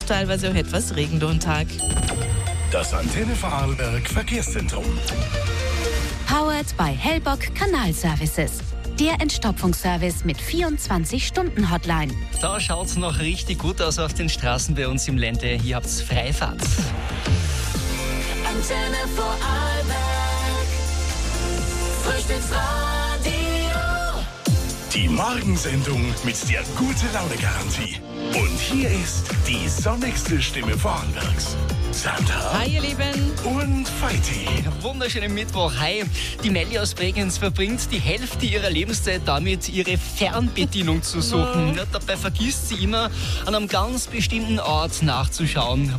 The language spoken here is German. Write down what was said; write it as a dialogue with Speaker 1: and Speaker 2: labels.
Speaker 1: teilweise auch etwas Regenlohntag.
Speaker 2: Das Antenne Vorarlberg Verkehrszentrum.
Speaker 3: Powered by Hellbock Kanalservices. Der Entstopfungsservice mit 24-Stunden-Hotline.
Speaker 4: Da schaut's noch richtig gut aus auf den Straßen bei uns im Ländle. Hier habt's Freifahrt.
Speaker 5: Antenne Vorarlberg. Frühstücksradio.
Speaker 2: Die Morgensendung mit der Gute-Laune-Garantie. Und hier ist die sonnigste Stimme Vorarlbergs. Sandra.
Speaker 1: Hi, ihr Lieben.
Speaker 2: Und Feiti.
Speaker 4: Wunderschönen Mittwoch. Hi. Die Melli aus Bregenz verbringt die Hälfte ihrer Lebenszeit damit, ihre Fernbedienung zu suchen. Ja, dabei vergisst sie immer, an einem ganz bestimmten Ort nachzuschauen.